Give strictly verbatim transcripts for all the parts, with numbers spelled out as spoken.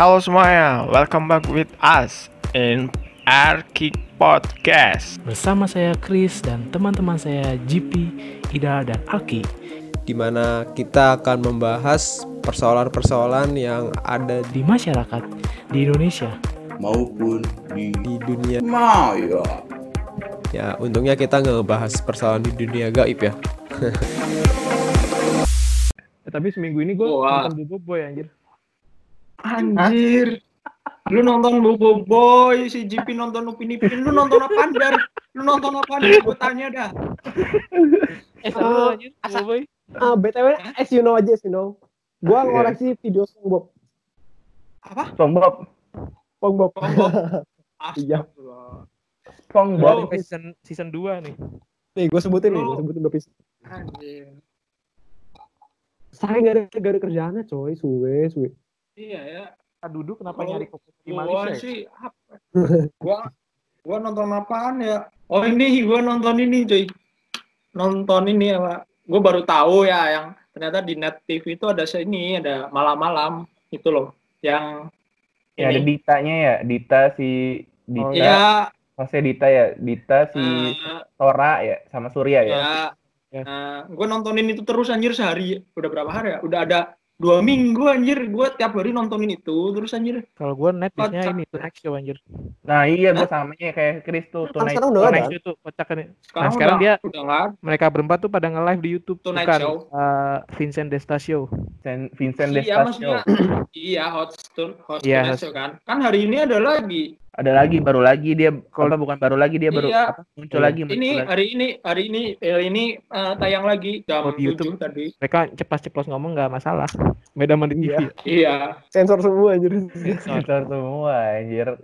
Halo semuanya, welcome back with us in Arki Podcast. Bersama saya Chris dan teman-teman saya G P, Ida, dan Alki, di mana kita akan membahas persoalan-persoalan yang ada di masyarakat di Indonesia maupun di, di dunia maya. Ya, untungnya kita nggak ngebahas persoalan di dunia gaib ya. Eh, tapi seminggu ini gue Wah. nonton Bobo Boy anjir. Anjir. Lu nonton Bobo Boy, si J P nonton Upin Ipin, lu nonton apaan, Dar? Lu nonton apaan? Gue tanya dah. Eh, seru Ah, anjir, asa- Bobo Boy. Ah, B T W, as you know aja, as you know. Gua ngoreksi video SpongeBob. Apa? SpongeBob. SpongeBob. Iya. Astagfirullah. SpongeBob Bro. season season dua nih. Nih, gua sebutin nih, Bro. gua sebutin berapa episode. Anjir. Saya gak ada, gak ada kerjaannya, coy. Suwe, suwe. Iya ya. Adudu kenapa Kalau nyari kopi di Gua Malaysia? ya? sih apa? Gua gua nonton apaan ya? Oh ini gua nonton ini, cuy. Nonton ini apa? Gua baru tahu ya yang ternyata di Net T V itu ada ini, ada malam-malam itu loh. Yang Ya ada ini. Ditanya ya, Dita si Dita, Iya, maksudnya Dita ya, Dita si eh, Tora ya, sama Surya ya. ya. Ya. Nah, gue nontonin itu terus anjir sehari. Udah berapa hari ya? Udah ada dua minggu anjir. Gue tiap hari nontonin itu terus anjir. Kalau gue net biasanya Kocak. ini Tonight Show anjir. Nah iya gue samanya kayak Chris tuh, Kan Tonight sekarang udah Tonight ada. Show tuh kocak kan. ya. Sekarang, sekarang udah, dia- udah nggak ada. Mereka berempat tuh pada nge-live di YouTube. Tonight Bukan Show. eh, Vincent Desta Show. Vincent, Vincent Iya Destasio. maksudnya. Iya hot stone, hot Iya, Tonight host. Show kan. Kan hari ini ada lagi. Ada lagi, baru lagi dia, apa bukan baru lagi dia baru Iya. apa, muncul Iya. lagi. Muncul Ini lagi. hari ini hari ini hari ini eh, tayang lagi jam Oh, di YouTube. tujuh tadi. Mereka ceplos-ceplos ngomong nggak masalah. Beda sama di T V. Iya. Iya. Sensor semua, anjir. Sensor semua anjir.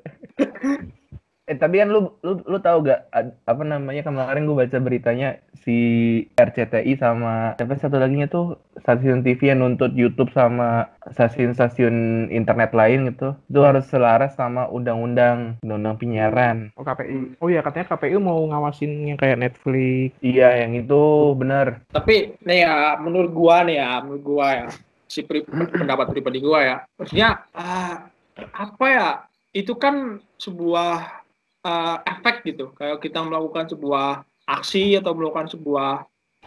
Eh tapi kan lu lu lu tahu gak ad- apa namanya, kemarin gue baca beritanya si R C T I sama siapa satu laginya tuh stasiun T V yang nuntut YouTube sama stasiun-stasiun internet lain gitu. Itu harus selaras sama undang-undang undang-undang penyiaran. Oh K P I. Oh iya katanya K P I mau ngawasin yang kayak Netflix. Iya, yang itu benar. Tapi nih ya menurut gua nih ya, menurut gua ya, si pri- pendapat pribadi gua ya. Maksudnya ah, apa ya? Itu kan sebuah eh, efek gitu. Kayak kita melakukan sebuah aksi atau melakukan sebuah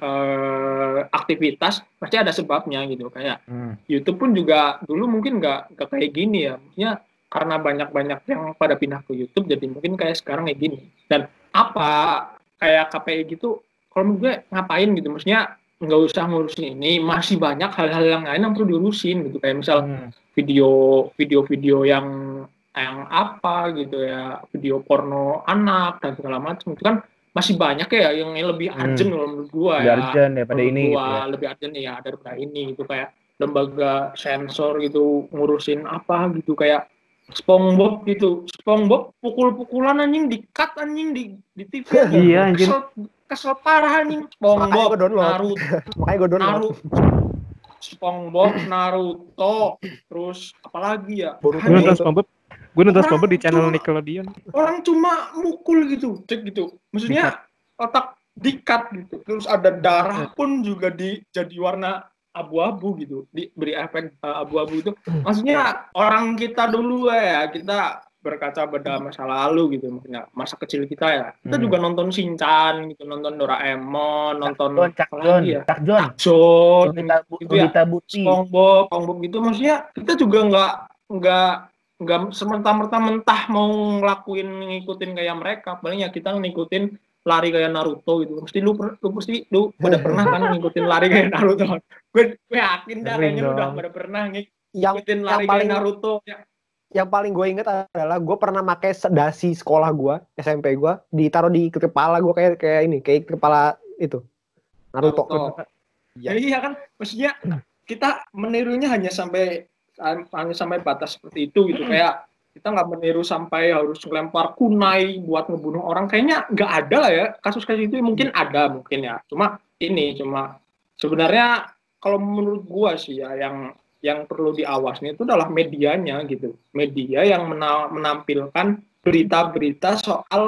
eh, aktivitas pasti ada sebabnya gitu. Kayak Hmm. YouTube pun juga dulu mungkin nggak nggak kayak gini ya. Maksudnya karena banyak-banyak yang pada pindah ke YouTube jadi mungkin kayak sekarang kayak gini. Dan apa kayak K P I gitu, kalau menurut gue ngapain gitu, maksudnya nggak usah ngurusin ini, masih banyak hal-hal yang lain yang perlu diurusin gitu, kayak misal Hmm. video video-video yang yang apa gitu ya, video porno anak dan segala macam itu kan masih banyak ya yang lebih Hmm. urgent kalau menurut gua Lebih ya. urgent daripada Menurut ini gua gitu ya. lebih urgent ya daripada ini gitu, kayak lembaga sensor gitu ngurusin apa gitu, kayak SpongeBob gitu. SpongeBob pukul-pukulan anjing, di-cut anjing di di T V. Iya, anjing. Kesel, kesel parah anjing. SpongeBob, Makanya gua download. Naruto, Makanya gua download. Naruto, SpongeBob, Naruto, terus apalagi ya? Gue Boruto. nonton SpongeBob. Gue nonton Orang SpongeBob di channel cuma- Nickelodeon. Orang cuma mukul gitu, cek gitu. Maksudnya otak di-cut gitu. Terus ada darah pun juga di jadi warna abu-abu gitu, diberi efek uh, abu-abu itu. Maksudnya orang kita dulu ya, kita berkaca pada masa lalu gitu, maksudnya masa kecil kita ya. Kita Hmm. juga nonton Shinchan gitu, nonton Doraemon, nonton Don, Cak apa Don, lagi ya? Cak Don, Takjon, Nobita, Bu- gitu ya. Nobita Buti. SpongeBob, SpongeBob gitu. Maksudnya kita juga nggak nggak nggak semerta-merta mentah mau ngelakuin ngikutin kayak mereka. Paling ya kita ngikutin lari kayak Naruto gitu. Mesti lu per- lu pasti lu pada pernah kan ngikutin lari kayak Naruto. Gue gue yakin dah Sering kayaknya lu udah dong. pada pernah Yang ngikutin yang lari paling kayak Naruto. Ya. yang paling gue inget adalah gue pernah pakai dasi sekolah gue, S M P gue, ditaruh di kepala gue kayak kayak ini, kayak kepala itu. Naruto. Naruto. Iya. Jadi ya kan, maksudnya kita menirunya hanya sampai hanya sampai batas seperti itu gitu. Kayak kita nggak meniru sampai harus ngelempar kunai buat ngebunuh orang. Kayaknya nggak ada lah ya kasus-kasus itu. Mungkin ada mungkin ya. Cuma ini cuma sebenarnya kalau menurut gua sih ya yang yang perlu diawasin itu adalah medianya gitu. Media yang mena- menampilkan berita-berita soal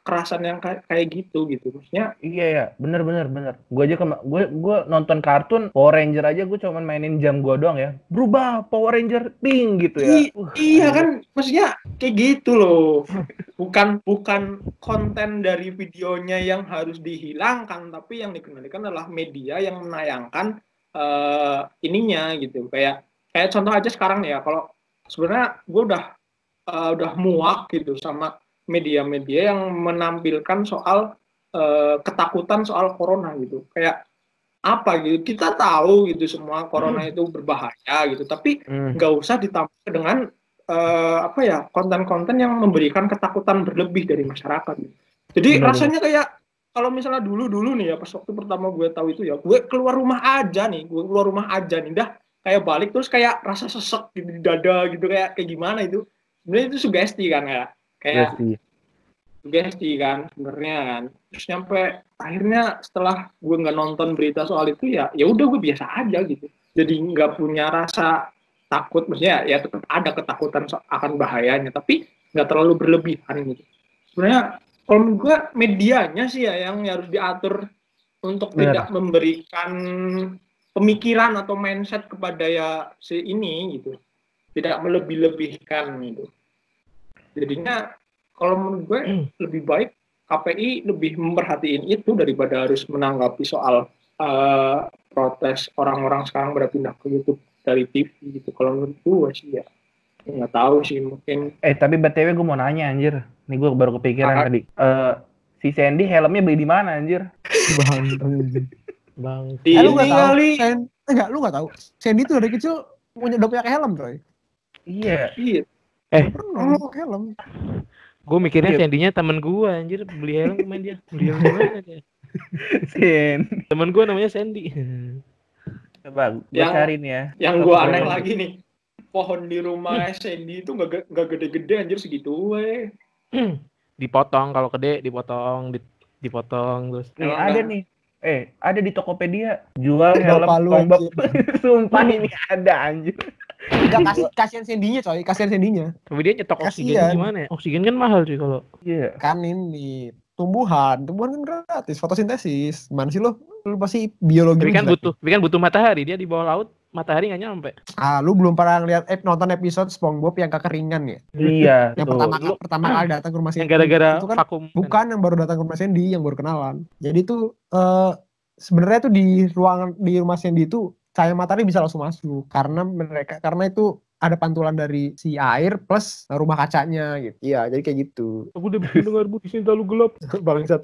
kekerasan yang kayak kayak gitu gitu. Maksudnya Iya ya, bener bener bener. Gue aja kema- gue gue nonton kartun Power Ranger aja gue cuman mainin jam gue doang ya. Berubah Power Ranger ping gitu ya. i- Uh, iya anjir. kan, maksudnya kayak gitu loh. Bukan bukan konten dari videonya yang harus dihilangkan, tapi yang dikendalikan adalah media yang menayangkan eh, ininya gitu. Kayak kayak contoh aja sekarang nih ya, kalau sebenarnya gue udah eh, udah muak gitu sama media-media yang menampilkan soal eh, ketakutan soal corona gitu. Kayak apa gitu, kita tahu gitu semua corona itu berbahaya gitu, tapi Hmm. nggak usah ditambah dengan eh, apa ya, konten-konten yang memberikan ketakutan berlebih dari masyarakat gitu. Jadi Benar, rasanya kayak kalau misalnya dulu-dulu nih ya, pas waktu pertama gue tahu itu ya, gue keluar rumah aja nih, gue keluar rumah aja nih, dah kayak balik terus kayak rasa sesek gitu di dada gitu, kayak kayak gimana itu. Sebenarnya itu sugesti kan ya, kayak Iya sih. sugesti kan sebenarnya kan. Terus nyampe akhirnya setelah gue nggak nonton berita soal itu ya, ya udah gue biasa aja gitu. Jadi nggak punya rasa takut, maksudnya ya tetap ada ketakutan so- akan bahayanya, tapi nggak terlalu berlebihan gitu. Sebenarnya kalau menurut gue medianya sih ya yang harus diatur untuk Benar. tidak memberikan pemikiran atau mindset kepada ya si ini gitu, tidak melebih-lebihkan gitu. Jadinya kalau menurut gue lebih baik K P I lebih memperhatiin itu daripada harus menanggapi soal eh, protes orang-orang sekarang pada pindah ke YouTube dari T V gitu. Kalau menurut gue sih ya nggak tahu sih, mungkin Eh tapi B T W gue mau nanya anjir. Nih gue baru kepikiran Ah. tadi. Eh si Sandy helmnya beli di mana anjir? Bang. di Eh, lu nggak ini tahu? kali. Sen, enggak, lu nggak tahu. Sandy tuh dari kecil punya udah punya helm, coy. Iya. Iya. Eh. Pernah pakai helm. Gue mikirnya Iya. Sandy-nya temen gue anjir, beli helm main dia. Beli helm gimana dia? Sen. Temen gue namanya Sandy. Coba gue Yang- cari nih ya. Yang Satu gue aneh helm. lagi nih, pohon di rumah Sandy itu nggak ge- nggak gede-gede anjir segitu weh. Dipotong kalau gede, dipotong, di- dipotong terus. Nih Emang ada dah. nih. Eh, ada di Tokopedia jual helm Bapak lu, SpongeBob. anjir. Sumpah ini ada anjir. Enggak, kasih kasihan Sandy-nya, coy. Kasihan Sandy-nya. Tapi dia nyetok oksigen Kasian. gimana ya? Oksigen kan mahal cuy kalau. Iya. Kan ini tumbuhan, tumbuhan kan gratis, fotosintesis. Mana sih lo? Lu pasti biologi. Tapi lu kan jelek. butuh, tapi kan butuh matahari. Dia di bawah laut, matahari nggak nyampe. Ah, lu belum pernah lihat eh, nonton episode SpongeBob yang kekeringan ya? Iya. Yang tuh. pertama Lu- pertama kali datang ke rumah Yang Sandy. gara-gara itu kan vakum. bukan yang baru datang ke rumah Sandy, yang baru kenalan. Jadi tuh eh sebenarnya tuh di ruangan di rumah Sandy itu cahaya matahari bisa langsung masuk karena mereka karena itu ada pantulan dari si air plus rumah kacanya gitu. Iya, jadi kayak gitu. Aku udah bisa dengarmu di sini terlalu gelap. Bangsat.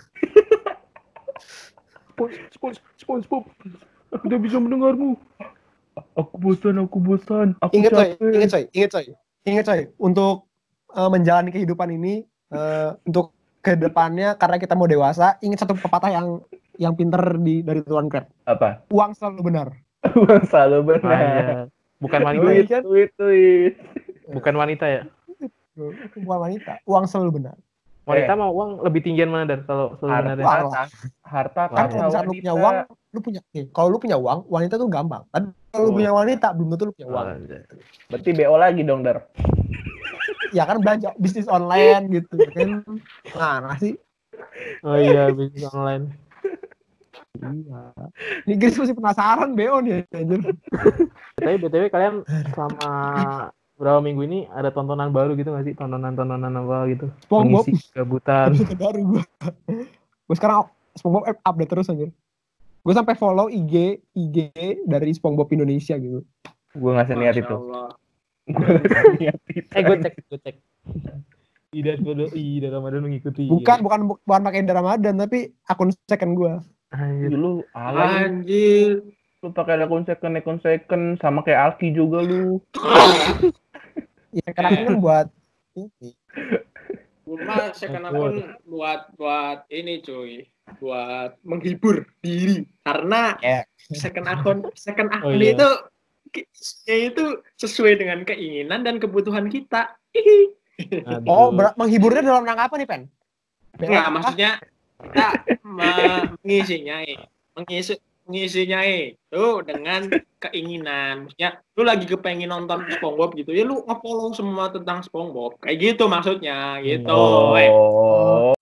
Spons, spons, SpongeBob. Aku udah bisa mendengarmu. Aku bosan, aku bosan. Aku Ingat coy, capek. ingat coy, ingat coy. Ingat coy, untuk eh, menjalani kehidupan ini eh, untuk ke depannya karena kita mau dewasa, ingat satu pepatah yang yang pinter di dari Tuan Crab. Apa? Uang selalu benar. Uang selalu benar. Iya. Bukan wanita, Duit. ya? Tweet, tweet, tweet. Bukan wanita ya. Bukan wanita, uang selalu benar. Wanita Eh. mau uang lebih tinggian mana Dar? Kalau Harta, sebenarnya. Wah, harta, harta Kan Wah, kalau karena misalnya lu wanita. punya uang, lu punya nih, kalau lu punya uang, wanita tuh gampang. Tapi kalau lu Oh. punya wanita, belum tentu lu punya uang. Berarti B O lagi dong, Dar. Ya kan belanja bisnis online gitu kan. Nah, sih. Oh iya, bisnis online. Iya. Ini guys masih penasaran B O nih anjir. Tapi B T W kalian selama berapa minggu ini ada tontonan baru gitu nggak sih? Tontonan-tontonan apa gitu? SpongeBob. Mengisi kegabutan. Episode baru gue. Gue sekarang SpongeBob update terus anjir. Gue sampai follow I G I G dari SpongeBob Indonesia gitu. Gue nggak seniat Masya itu. Allah. Gue nggak seniat itu. Eh gue cek, gue cek. Ida gue Ida Ramadan mengikuti. Bukan bukan bukan pakai Ramadan tapi akun second gue. Anjir. Lu alay. Anjir. Lu pakai akun second, akun second sama kayak Alki juga lu. Ya karena kan buat ini. Cuma second akun buat buat ini cuy, buat menghibur diri karena Ya. second akun second akun Oh, iya. itu isinya itu sesuai dengan keinginan dan kebutuhan kita. Hihi. Aduh. Oh, ber- menghiburnya dalam rangka apa nih, Pen? Enggak, maksudnya kita me- mengisinya eh. mengisi mengisinya eh. Tuh dengan keinginan. Maksudnya lu lagi kepengen nonton SpongeBob gitu ya, lu nge-follow semua tentang SpongeBob. Kayak gitu maksudnya, gitu. Eh. Oh.